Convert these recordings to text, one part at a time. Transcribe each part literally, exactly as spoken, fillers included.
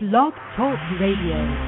Blog Talk Radio.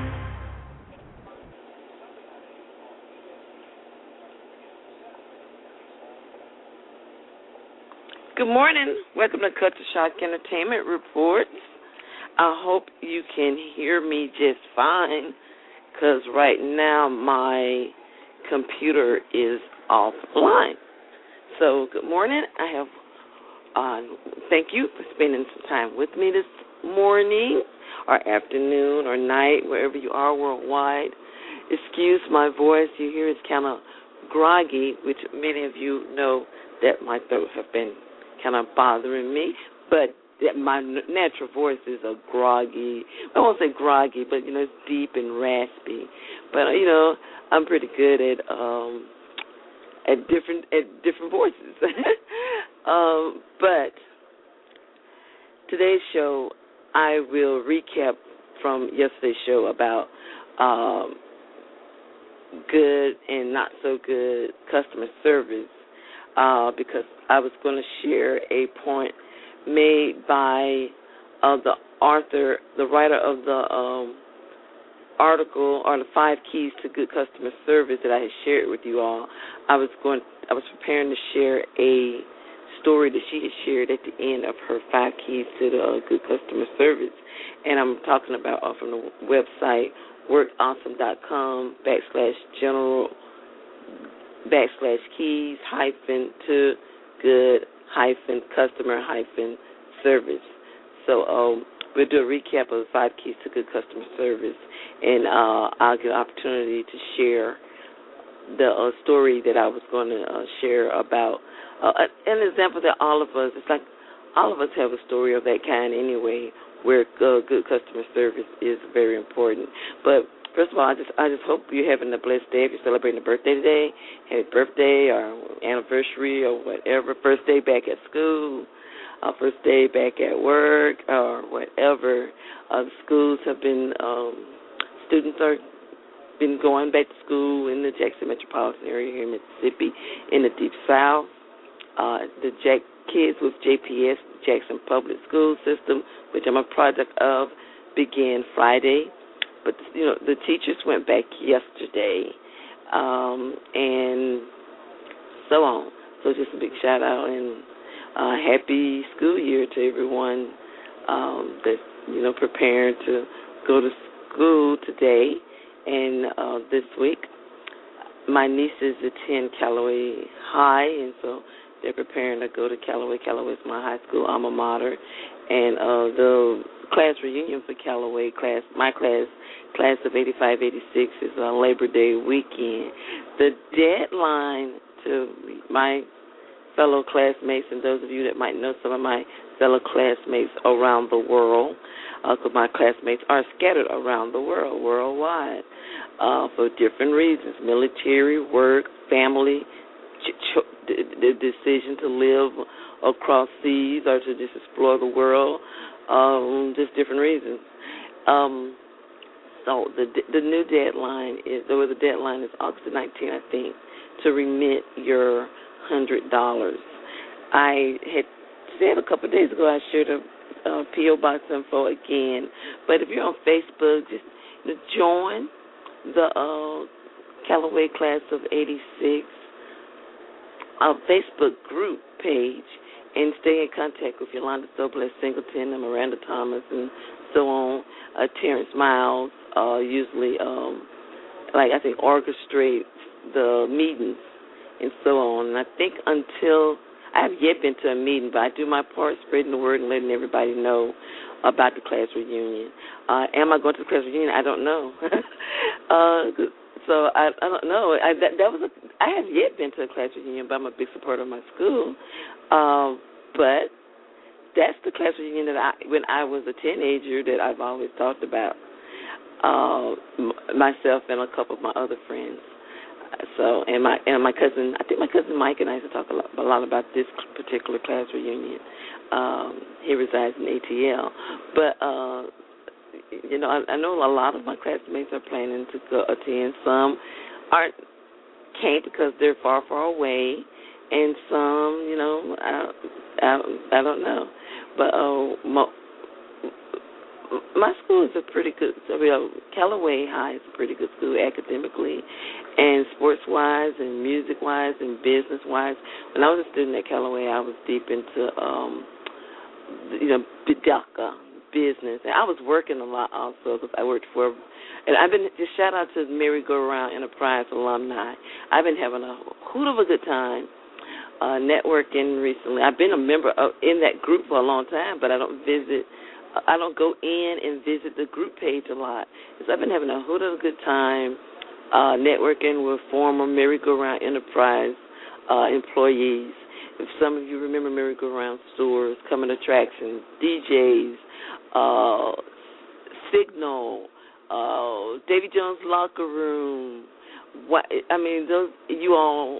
Good morning. Welcome to Culture Shock Entertainment Reports. I hope you can hear me just fine because right now my computer is offline. So good morning. I have uh, thank you for spending some time with me this morning or afternoon or night, wherever you are worldwide. Excuse my voice. You hear it's kind of groggy, which many of you know that my throat have been kind of bothering me, but my natural voice is a groggy, I won't say groggy, but, you know, it's deep and raspy. But, you know, I'm pretty good at um, at different at different voices. um, but today's show, I will recap from yesterday's show about um, good and not so good customer service. Uh, because I was going to share a point made by uh, the author, the writer of the um, article, or the five keys to good customer service that I had shared with you all. I was going, I was preparing to share a story that she had shared at the end of her five keys to the uh, good customer service, and I'm talking about uh, from the website workawesome.com backslash general. backslash keys hyphen to good hyphen customer hyphen service. So um, we'll do a recap of the five keys to good customer service, and uh, I'll get an opportunity to share the uh, story that I was going to uh, share about uh, an example that all of us, it's like all of us have a story of that kind anyway, where uh, good customer service is very important. But first of all, I just I just hope you're having a blessed day. If you're celebrating a birthday today, happy birthday or anniversary or whatever, first day back at school, uh, first day back at work or whatever. Uh, schools have been, um, students are been going back to school in the Jackson metropolitan area here in Mississippi, in the Deep South. Uh, the Jack kids with J P S, Jackson Public School System, which I'm a product of, began Friday. But, you know, the teachers went back yesterday, um, and so on. So just a big shout-out and uh, happy school year to everyone um, that's, you know, preparing to go to school today and uh, this week. My nieces attend Callaway High, and so they're preparing to go to Callaway. Callaway is my high school alma mater. And uh, the class reunion for Callaway class, my class, class of eighty-five eighty-six, is on Labor Day weekend. The deadline to my fellow classmates, and those of you that might know some of my fellow classmates around the world, because uh, my classmates are scattered around the world, worldwide, uh, for different reasons, military, work, family, ch- ch- the decision to live across seas or to just explore the world, um, just different reasons. Um, so the the new deadline is, or the deadline is August nineteenth, I think, to remit your one hundred dollars. I had said a couple of days ago I shared a uh, P O Box info again, but if you're on Facebook, just join the uh, Callaway class of eighty-six uh, Facebook group page and stay in contact with Yolanda Sobel Singleton and Miranda Thomas and so on. Uh, Terrence Miles uh, usually, um, like I think, orchestrates the meetings and so on. And I think until, I have yet been to a meeting, but I do my part spreading the word and letting everybody know about the class reunion. Uh, am I going to the class reunion? I don't know. uh, so I, I don't know. I, that, that was a, I have yet been to a class reunion, but I'm a big supporter of my school. Um, but that's the class reunion that I, when I was a teenager, that I've always talked about, uh, m- myself and a couple of my other friends. So, and my and my cousin, I think my cousin Mike and I used to talk a lot, a lot about this particular class reunion. Um, he resides in A T L. But, uh, you know, I, I know a lot of my classmates are planning to go attend. Some aren't, can't because they're far, far away. And some, you know, I, I, I don't know. But uh, mo- my school is a pretty good. I mean, Callaway High is a pretty good school academically, and sports-wise, and music-wise, and business-wise. When I was a student at Callaway, I was deep into, um, you know, Bidaka business, and I was working a lot also because I worked for. And I've been just shout out to Merry-Go-Round Enterprise alumni. I've been having a hoot of a good time. Uh, networking recently. I've been a member of, in that group for a long time, but I don't visit, I don't go in and visit the group page a lot. So I've been having a hoot of a good time uh, networking with former Merry-Go-Round Enterprise uh, employees. If some of you remember Merry-Go-Round stores, coming attractions, D Js, uh, Signal, uh, Davy Jones Locker Room. What I mean, those you all.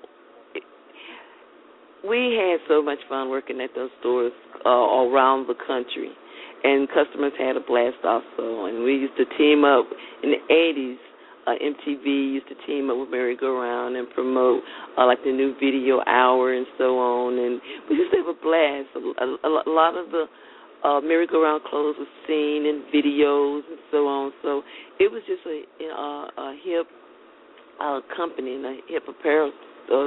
We had so much fun working at those stores uh, around the country, and customers had a blast also. And we used to team up in the eighties. Uh, M T V used to team up with Merry-Go-Round and promote uh, like the new video hour and so on. And we used to have a blast. A, a, a lot of the uh, Merry-Go-Round clothes were seen in videos and so on. So it was just a, you know, a, a hip uh, company and a hip apparel uh,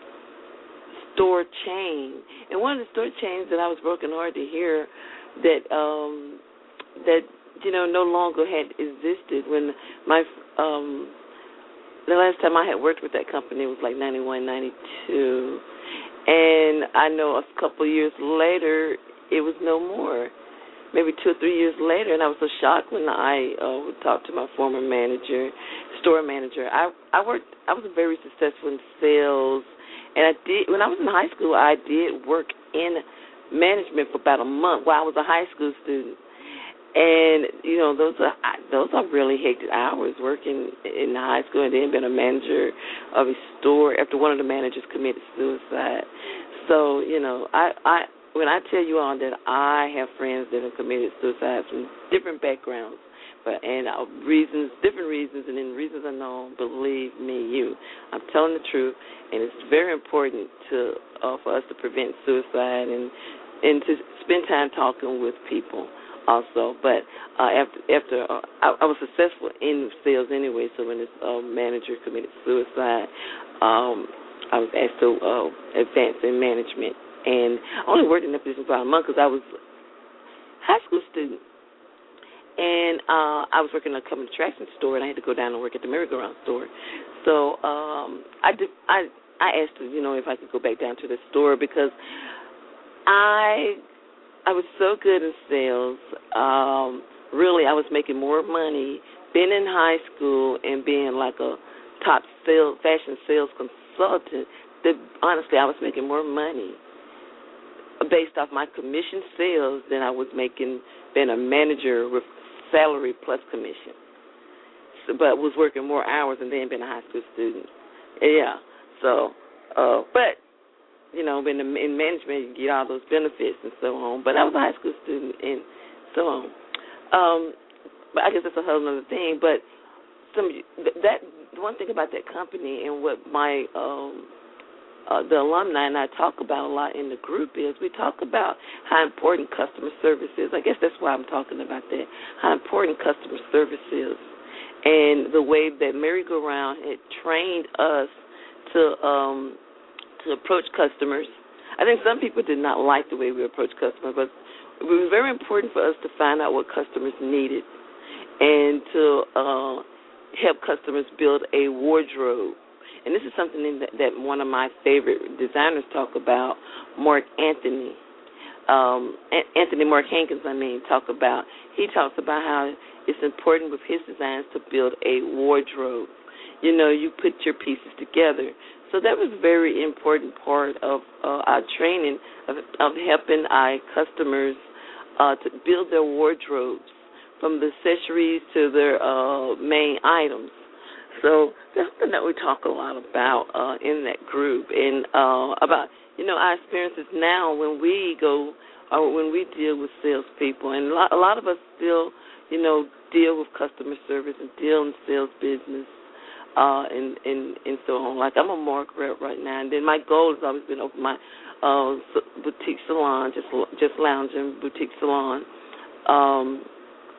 store chain, and one of the store chains that I was working hard to hear that um, that you know no longer had existed. When my um, the last time I had worked with that company was like ninety-one, ninety-two, and I know a couple of years later it was no more. Maybe two or three years later, and I was so shocked when I uh, talked to my former manager, store manager. I I worked. I was very successful in sales. And I did, when I was in high school, I did work in management for about a month while I was a high school student. And, you know, those are those are really hectic hours working in high school and then being a manager of a store after one of the managers committed suicide. So, you know, I, I when I tell you all that I have friends that have committed suicide from different backgrounds, but and uh, reasons, different reasons, and then reasons unknown. Believe me, you, I'm telling the truth, and it's very important to uh, for us to prevent suicide and and to spend time talking with people also. But uh, after after uh, I, I was successful in sales anyway, so when this uh, manager committed suicide, um, I was asked to uh, advance in management, and I only worked in that position for about a month because I was a high school student. And uh, I was working in a coming attraction store, and I had to go down and work at the Merry-Go-Round store. So um, I did. I I asked, you know, if I could go back down to the store because I I was so good in sales. Um, really, I was making more money being in high school and being like a top sales, fashion sales consultant. That honestly, I was making more money based off my commission sales than I was making being a manager with salary plus commission, so, but was working more hours and then being a high school student. Yeah, so, uh, but, you know, in, the, in management, you get all those benefits and so on, but I was a high school student and so on. Um, but I guess that's a whole other thing, but some that one thing about that company and what my um, Uh, the alumni and I talk about a lot in the group is we talk about how important customer service is. I guess that's why I'm talking about that, how important customer service is, and the way that Merry-Go-Round had trained us to um, to approach customers. I think some people did not like the way we approach customers, but it was very important for us to find out what customers needed and to uh, help customers build a wardrobe. And this is something that, that one of my favorite designers talk about, Mark Anthony. Um, Anthony Mark Hankins, I mean, talk about. He talks about how it's important with his designs to build a wardrobe. You know, you put your pieces together. So that was a very important part of uh, our training, of, of helping our customers uh, to build their wardrobes, from the accessories to their uh, main items. So that's something that we talk a lot about uh, in that group, and uh, about, you know, our experiences now when we go or when we deal with salespeople. And a lot, a lot of us still, you know, deal with customer service and deal in sales business uh, and, and, and so on. Like I'm a market rep right now, and then my goal has always been to open my uh, boutique salon, just just lounging boutique salon. Um,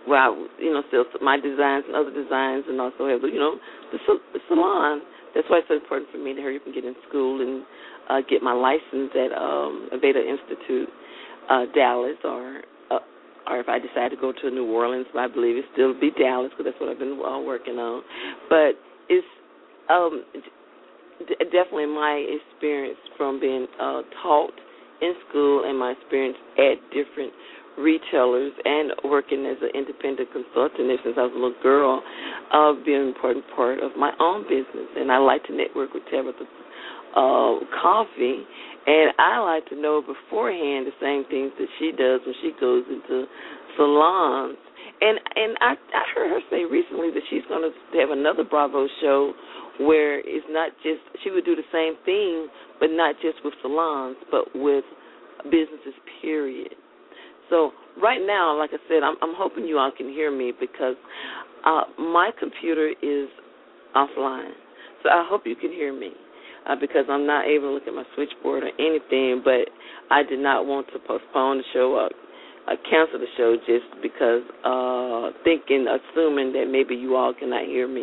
where I, you know, sell my designs and other designs, and also have, you know, the, the salon. That's why it's so important for me to hurry up and get in school and uh, get my license at um, Aveda Institute, uh, Dallas, or uh, or if I decide to go to New Orleans, I believe it still be Dallas because that's what I've been uh, working on. But it's um, d- definitely my experience from being uh, taught in school and my experience at different retailers and working as an independent consultant since I was a little girl, uh, being an important part of my own business. And I like to network with Tabitha uh, Coffee, and I like to know beforehand the same things that she does when she goes into salons. And and I, I heard her say recently that she's going to have another Bravo show where it's not just, she would do the same thing, but not just with salons, but with businesses, period. So right now, like I said, I'm, I'm hoping you all can hear me because uh, my computer is offline. So I hope you can hear me uh, because I'm not able to look at my switchboard or anything, but I did not want to postpone the show or uh, cancel the show just because uh, thinking, assuming that maybe you all cannot hear me.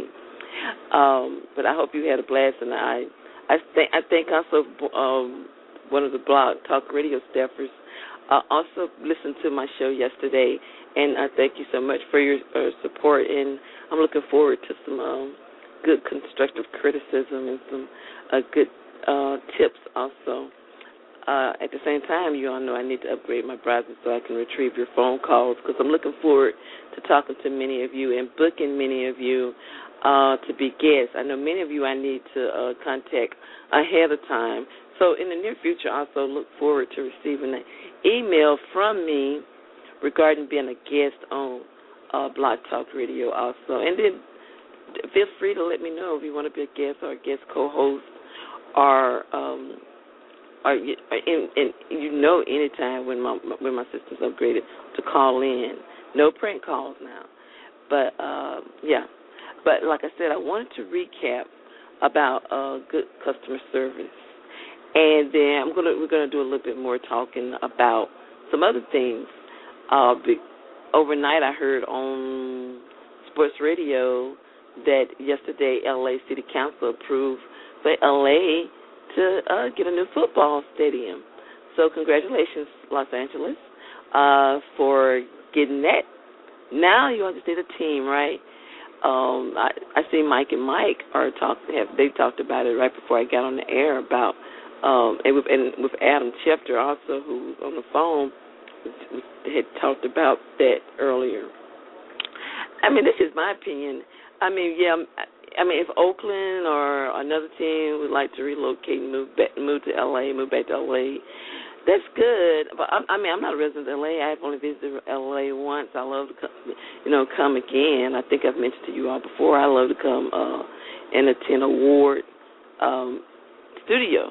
Um, but I hope you had a blast, and I I, th- I think also um, one of the Blog Talk Radio staffers uh, also listened to my show yesterday, and I thank you so much for your uh, support, and I'm looking forward to some um, good constructive criticism and some uh, good uh, tips also. Uh, at the same time, you all know I need to upgrade my browser so I can retrieve your phone calls because I'm looking forward to talking to many of you and booking many of you uh, to be guests. I know many of you I need to uh, contact ahead of time. So in the near future, I also look forward to receiving an email from me regarding being a guest on uh, Blog Talk Radio also. And then feel free to let me know if you want to be a guest or a guest co-host or um, or, and, and you know anytime when my when my system's upgraded to call in. No prank calls now. But, uh, yeah. But like I said, I wanted to recap about uh, good customer service. And then I'm gonna we're gonna do a little bit more talking about some other things. Uh, be, overnight, I heard on sports radio that yesterday L A City Council approved for L A to uh, get a new football stadium. So congratulations, Los Angeles, uh, for getting that. Now you understand the team, right? Um, I, I see Mike and Mike are talk. Have they talked about it right before I got on the air about. Um, and, with, and with Adam Schefter also, who was on the phone, had talked about that earlier. I mean, this is my opinion. I mean, yeah, I mean, if Oakland or another team would like to relocate and move back, move to L A, move back to L A, that's good. But I, I mean, I'm not a resident of L A. I've only visited L A once. I love to come, you know, come again. I think I've mentioned to you all before. I love to come uh, and attend award um, studio.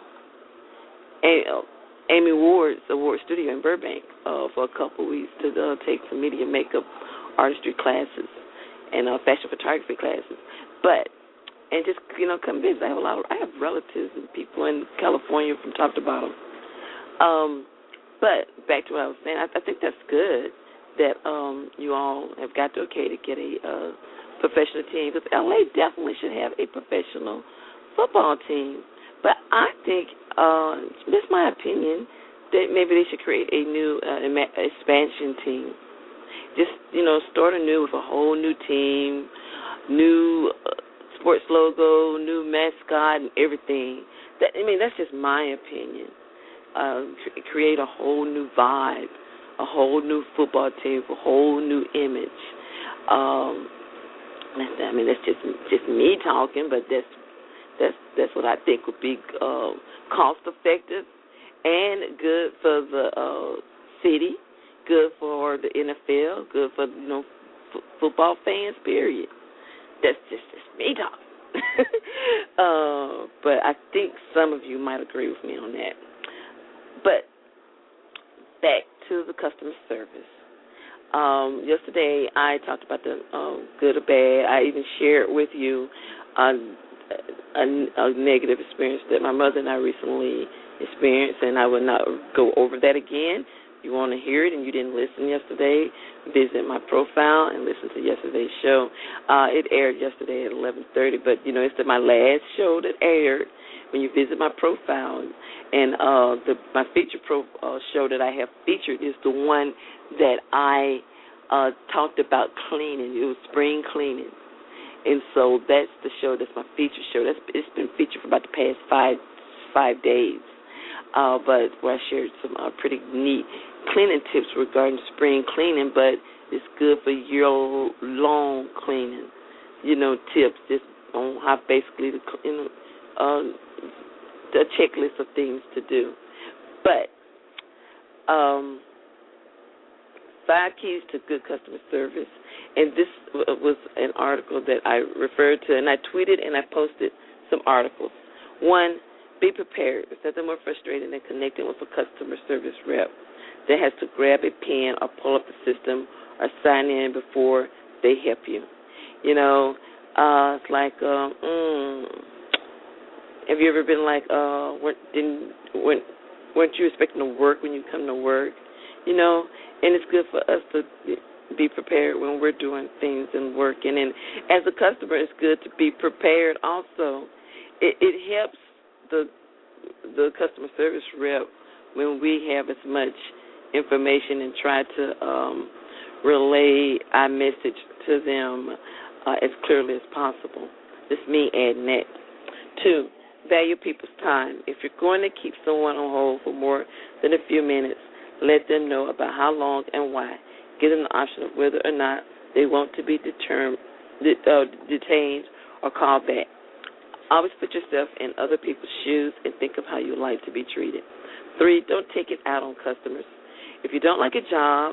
Amy Ward's award studio in Burbank uh, for a couple weeks to uh, take some media makeup artistry classes and uh, fashion photography classes. But and just you know come visit. I have a lot. Of, I have relatives and people in California from top to bottom. Um, but back to what I was saying, I, I think that's good that um, you all have got to okay to get a uh, professional team because L A definitely should have a professional football team. But I think, uh, this is my opinion, that maybe they should create a new uh, expansion team. Just, you know, start anew with a whole new team, new uh, sports logo, new mascot, and everything. That, I mean, that's just my opinion. Uh, create a whole new vibe, a whole new football team, a whole new image. Um, that's, I mean, that's just just me talking, but that's That's that's what I think would be uh, cost effective and good for the uh, city, good for the N F L, good for you know f- football fans. Period. That's just, just me talking. uh, but I think some of you might agree with me on that. But back to the customer service. Um, yesterday I talked about the um, good or bad. I even shared with you. Uh, A, a negative experience that my mother and I recently experienced, and I will not go over that again. you want to hear it and you didn't listen yesterday, visit my profile and listen to yesterday's show. Uh, it aired yesterday at eleven thirty, but, you know, it's my last show that aired when you visit my profile. And uh, the, my feature pro, uh, show that I have featured is the one that I uh, talked about cleaning. It was spring cleaning. And so that's the show, that's my feature show. That's, it's been featured for about the past five five days. Uh, but where I shared some uh, pretty neat cleaning tips regarding spring cleaning, but it's good for year-long cleaning, you know, tips just on how basically, the, you know, uh, the checklist of things to do. But um, five keys to good customer service, and this was an article that I referred to, and I tweeted and I posted some articles. One, be prepared. There's nothing more frustrating than connecting with a customer service rep that has to grab a pen or pull up the system or sign in before they help you. You know, uh, it's like, uh, mm, have you ever been like, uh, weren't, didn't, weren't, weren't you expecting to work when you come to work? You know, and it's good for us to be prepared when we're doing things and working. And as a customer, it's good to be prepared also. It, it helps the the customer service rep when we have as much information and try to um, relay our message to them uh, as clearly as possible. That's me adding that. Two, value people's time. If you're going to keep someone on hold for more than a few minutes, let them know about how long and why. Give them the option of whether or not they want to be determined, uh, detained or called back. Always put yourself in other people's shoes and think of how you like to be treated. Three, don't take it out on customers. If you don't like a job,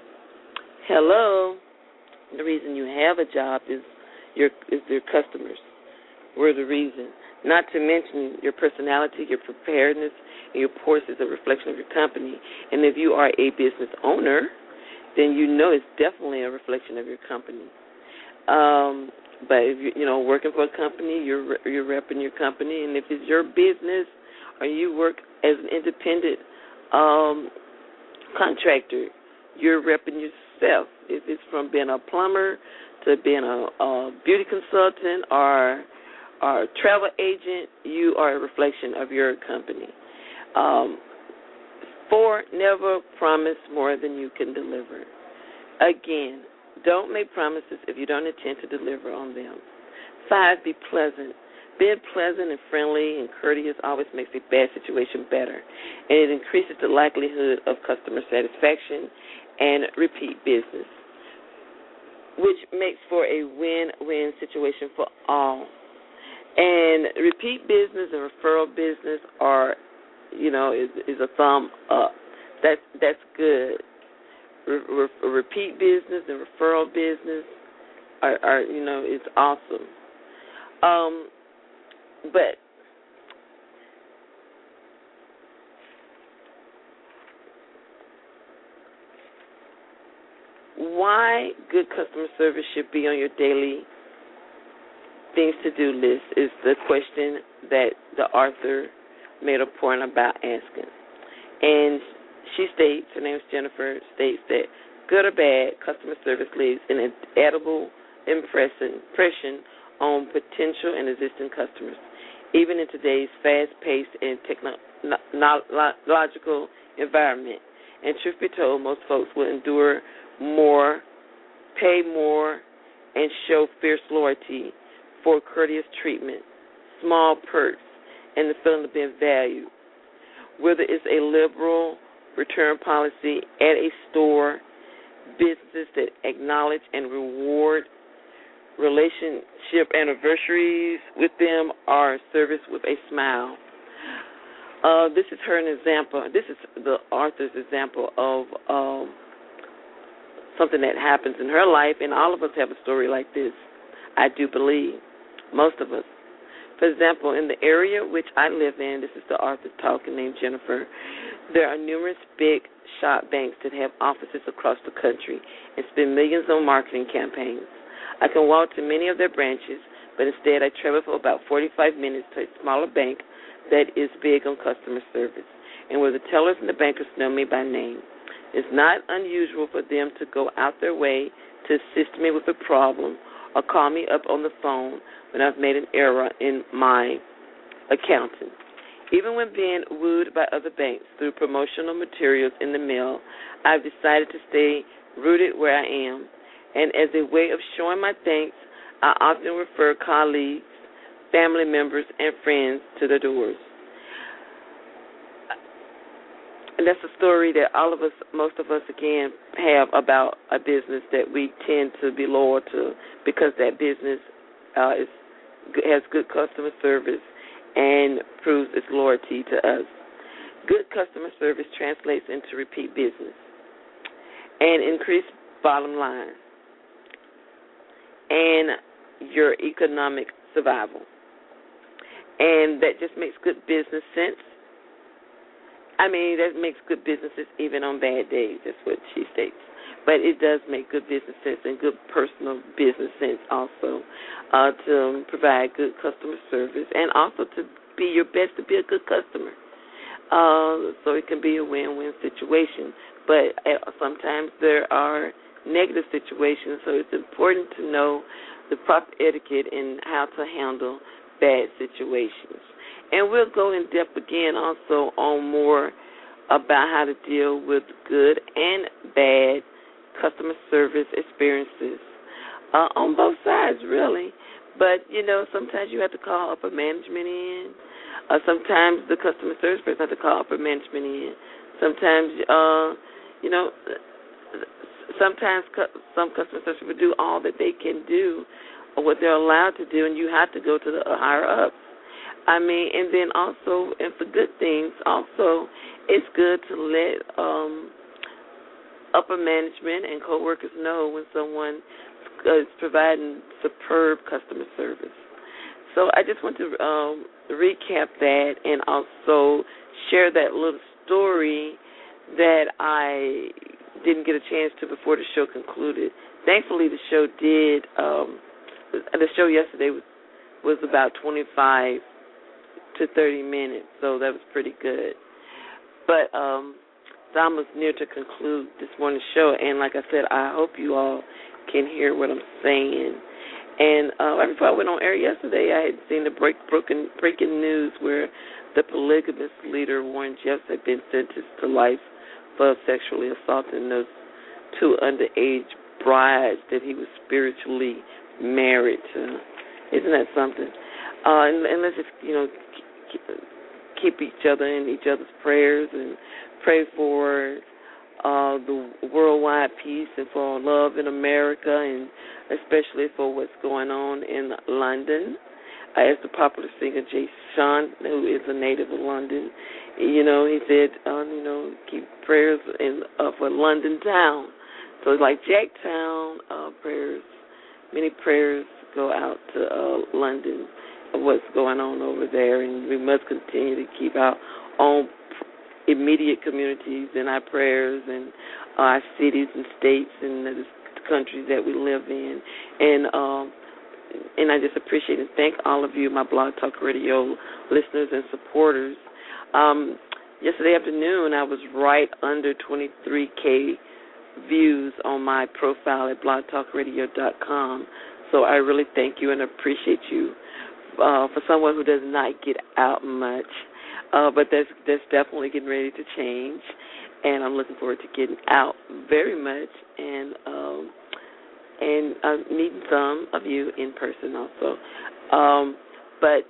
hello, the reason you have a job is your is your customers. We're the reason. Not to mention your personality, your preparedness, and your course is a reflection of your company. And if you are a business owner, then you know it's definitely a reflection of your company. Um, but if you you know working for a company, you're you're repping your company, and if it's your business or you work as an independent um, contractor, you're repping yourself. If it's from being a plumber to being a, a beauty consultant or or a travel agent, you are a reflection of your company. Um, four, never promise more than you can deliver. Again, don't make promises if you don't intend to deliver on them. Five, be pleasant. Being pleasant and friendly and courteous always makes a bad situation better, and it increases the likelihood of customer satisfaction and repeat business, which makes for a win-win situation for all. And repeat business and referral business are, you know, is, is a thumb up. That that's good. Re- re- repeat business and referral business are, are, you know, it's awesome. Um, but why good customer service should be on your daily things to do list is the question that the author made a point about asking. And she states, her name is Jennifer, states that good or bad, customer service leaves an edible impression, impression on potential and existing customers, even in today's fast-paced and technological environment. And truth be told, most folks will endure more, pay more, and show fierce loyalty for courteous treatment, small perks, and the feeling of being valued. Whether it's a liberal return policy at a store, businesses that acknowledge and reward relationship anniversaries with them, or service with a smile. Uh, this is her an example. This is the author's example of um, something that happens in her life, and all of us have a story like this, I do believe, most of us. For example, in the area which I live in, this is the author talking, named Jennifer, there are numerous big shop banks that have offices across the country and spend millions on marketing campaigns. I can walk to many of their branches, but instead I travel for about forty-five minutes to a smaller bank that is big on customer service, and where the tellers and the bankers know me by name. It's not unusual for them to go out their way to assist me with a problem or call me up on the phone when I've made an error in my accounting. Even when being wooed by other banks through promotional materials in the mail, I've decided to stay rooted where I am. And as a way of showing my thanks, I often refer colleagues, family members, and friends to the doors. And that's a story that all of us, most of us, again, have about a business that we tend to be loyal to because that business uh, is, has good customer service and proves its loyalty to us. Good customer service translates into repeat business and increased bottom line and your economic survival. And that just makes good business sense. I mean, that makes good businesses even on bad days. That's what she states. But it does make good business sense and good personal business sense also uh, to provide good customer service and also to be your best to be a good customer. Uh, so it can be a win-win situation. But uh, sometimes there are negative situations, so it's important to know the proper etiquette and how to handle bad situations. And we'll go in depth again also on more about how to deal with good and bad customer service experiences uh, on both sides, really. But, you know, sometimes you have to call upper management in. Uh, sometimes the customer service person has to call upper management in. Sometimes, uh, you know, sometimes cu- some customer service people do all that they can do or what they're allowed to do, and you have to go to the higher-ups. I mean, and then also, and for good things, also, it's good to let um, upper management and coworkers know when someone is providing superb customer service. So I just want to um, recap that and also share that little story that I didn't get a chance to before the show concluded. Thankfully, the show did. Um, the show yesterday was, was about twenty-five to thirty minutes, so that was pretty good. But um, so I'm almost near to conclude this morning's show, and like I said, I hope you all can hear what I'm saying. And uh, right before I went on air yesterday, I had seen the break, broken, breaking news where the polygamous leader Warren Jeffs had been sentenced to life for sexually assaulting those two underage brides that he was spiritually married to. Isn't that something? Uh, and, and let's just, you know, keep each other in each other's prayers and pray for uh, the worldwide peace and for love in America, and especially for what's going on in London. Uh, as the popular singer Jay Sean, who is a native of London, you know, he said, um, you know, keep prayers in uh, for London town. So it's like Jacktown uh, prayers, many prayers go out to uh, London of what's going on over there, and we must continue to keep our own immediate communities in our prayers and our cities and states and the countries that we live in. And um, and I just appreciate and thank all of you, my Blog Talk Radio listeners and supporters. Um, yesterday afternoon, I was right under twenty-three K views on my profile at blog talk radio dot com. So I really thank you and appreciate you. Uh, for someone who does not get out much, uh, but that's that's definitely getting ready to change, and I'm looking forward to getting out very much and um, and uh, meeting some of you in person also. Um, but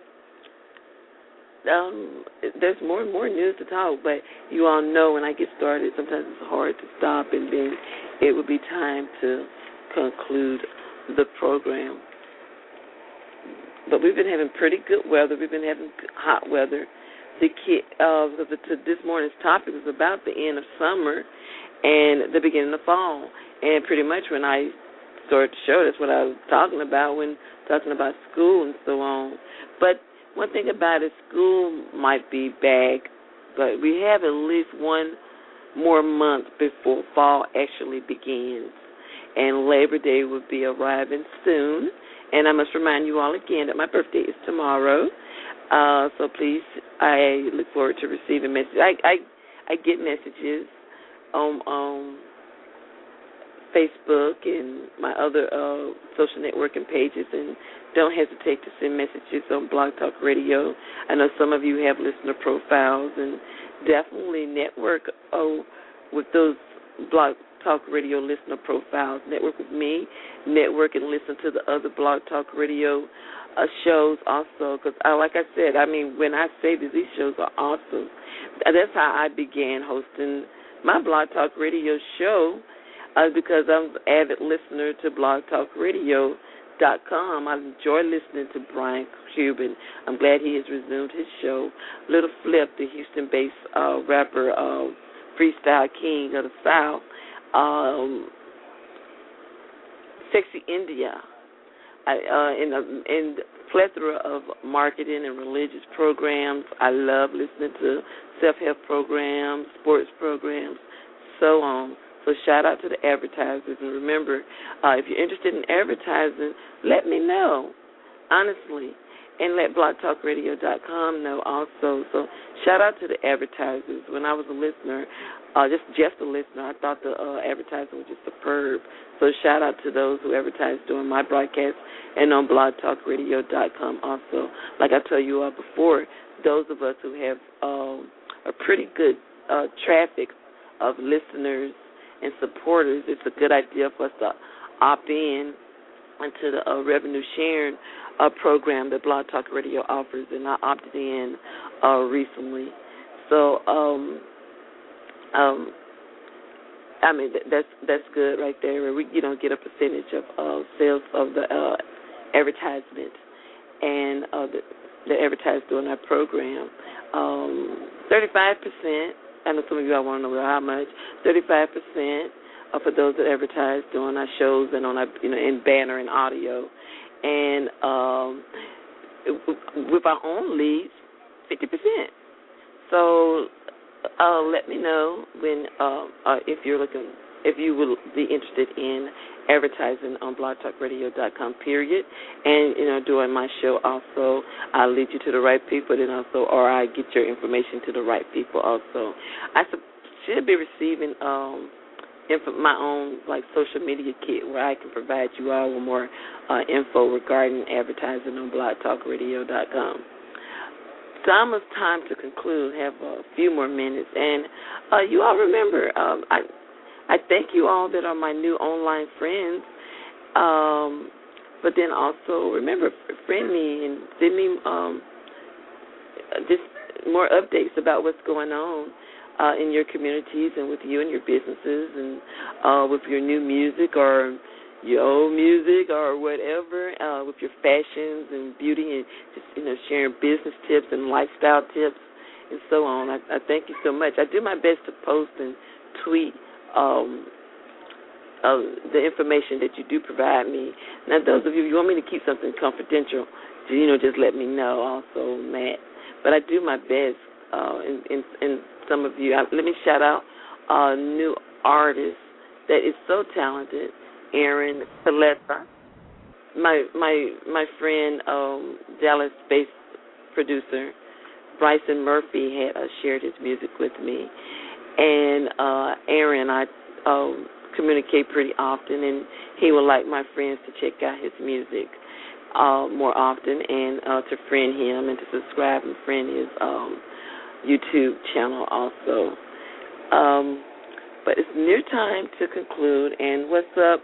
um, there's more and more news to talk. But you all know when I get started, sometimes it's hard to stop, and then it will be time to conclude the program. But we've been having pretty good weather. We've been having hot weather. The, kid, uh, the, the this morning's topic was about the end of summer and the beginning of fall. And pretty much when I started the show, that's what I was talking about when talking about school and so on. But one thing about it, school might be back, but we have at least one more month before fall actually begins. And Labor Day will be arriving soon. And I must remind you all again that my birthday is tomorrow. Uh, so please, I look forward to receiving messages. I, I, I get messages on um, Facebook and my other uh, social networking pages, and don't hesitate to send messages on Blog Talk Radio. I know some of you have listener profiles, and definitely network oh, with those Blog Talk Radio listener profiles. Network with me, network and listen to the other Blog Talk Radio uh, shows also, because I, like I said, I mean, when I say that these shows are awesome, that's how I began hosting my Blog Talk Radio show, uh, because I'm an avid listener to blog talk radio dot com. I enjoy listening to Brian Cuban. I'm glad he has resumed his show. Little Flip, the Houston-based uh, rapper, uh, freestyle king of the South. Um, Sexy India, I, uh, in a in plethora of marketing and religious programs. I love listening to self-help programs, sports programs, so on. So shout out to the advertisers. And remember, uh, if you're interested in advertising, let me know, honestly. And let blog talk radio dot com know also. So shout out to the advertisers. When I was a listener, uh, just just a listener, I thought the uh, advertising was just superb. So shout out to those who advertise during my broadcast and on blog talk radio dot com also. Like I told you uh, before, those of us who have um, a pretty good uh, traffic of listeners and supporters, it's a good idea for us to opt in into the uh, revenue sharing uh, program that Blog Talk Radio offers, and I opted in uh, recently. So, um, um, I mean, that's that's good right there. Where we, you know, get a percentage of uh, sales of the uh, advertisement and uh, the, the advertised during our program. Um, thirty-five percent. I know some of you I want to know how much. thirty-five percent uh, for those that advertise during our shows and on our, you know, in banner and audio, and um, with our own leads, fifty percent. So uh, let me know when uh, uh, if you're looking, if you will be interested in advertising on blog talk radio dot com, period. And, you know, during my show also, I'll lead you to the right people, then also, or I get your information to the right people also. I should be receiving um, info, my own, like, social media kit where I can provide you all with more uh, info regarding advertising on blog talk radio dot com. So almost time to conclude, have a few more minutes. And uh, you all remember, um, I I thank you all that are my new online friends. Um, but then also remember, friend me and send me um, just more updates about what's going on uh, in your communities and with you and your businesses, and uh, with your new music or your old music or whatever, uh, with your fashions and beauty, and just, you know, sharing business tips and lifestyle tips and so on. I, I thank you so much. I do my best to post and tweet Um, uh, the information that you do provide me. Now, those of you, you want me to keep something confidential, you know, just let me know also, Matt. But I do my best, uh, in, in, in some of you. I, let me shout out a new artist that is so talented, Aaron Paletta. My my my friend, um, Dallas-based producer, Bryson Murphy, had uh, shared his music with me. And uh, Aaron, I um, communicate pretty often, and he would like my friends to check out his music uh, more often, and uh, to friend him and to subscribe and friend his um, YouTube channel also. Um, but it's near time to conclude, and what's up?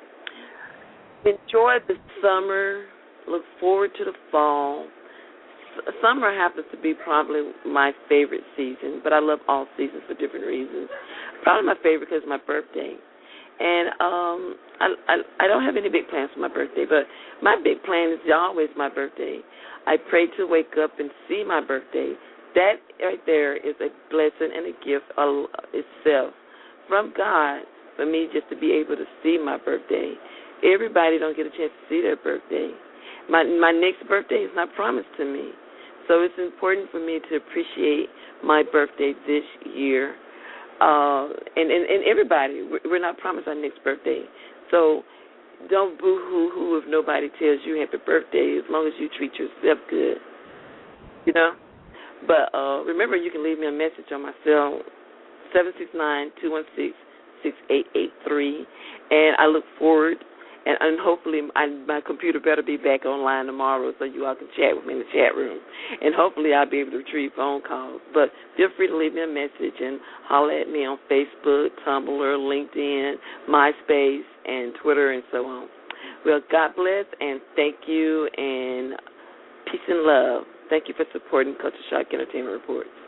Enjoy the summer. Look forward to the fall. Summer happens to be probably my favorite season, but I love all seasons for different reasons. Probably my favorite because it's my birthday. And um, I, I I don't have any big plans for my birthday, but my big plan is always my birthday. I pray to wake up and see my birthday. That right there is a blessing and a gift itself from God for me just to be able to see my birthday. Everybody don't get a chance to see their birthday. My my next birthday is not promised to me. So it's important for me to appreciate my birthday this year. Uh, and, and, and everybody, we're not promised our next birthday. So don't boo-hoo-hoo if nobody tells you happy birthday, as long as you treat yourself good, you know. But uh, remember, you can leave me a message on my cell, seven six nine, two one six, six eight eight three. And I look forward, and, and hopefully I, my computer better be back online tomorrow so you all can chat with me in the chat room. And hopefully I'll be able to retrieve phone calls. But feel free to leave me a message and holler at me on Facebook, Tumblr, LinkedIn, MySpace, and Twitter, and so on. Well, God bless, and thank you, and peace and love. Thank you for supporting Culture Shock Entertainment Reports.